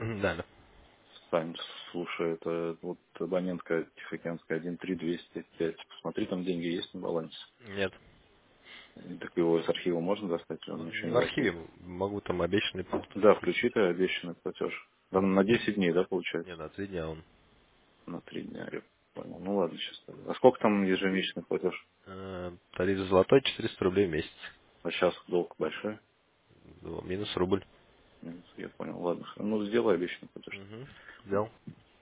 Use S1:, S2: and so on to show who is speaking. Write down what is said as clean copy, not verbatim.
S1: Да, да.
S2: Сань, слушай, это вот абонентка Тихоокеанская 13205. Посмотри, там деньги есть на балансе.
S1: Нет.
S2: И так его из архива можно достать, или он еще
S1: В
S2: не зашел?
S1: архиве могу там обещанный пункт
S2: Да, включи
S1: включить.
S2: ты обещанный платеж. Там на
S1: Угу.
S2: 10 дней, да, получается?
S1: Не, на 3 дня он.
S2: На 3 дня, я понял. Ну ладно, сейчас. А сколько там ежемесячный платеж?
S1: Тариф золотой 400 рублей в месяц.
S2: А сейчас долг большой?
S1: Минус рубль.
S2: Минус, я понял. Ладно, ну сделай обещанный платеж.
S1: Угу. Взял.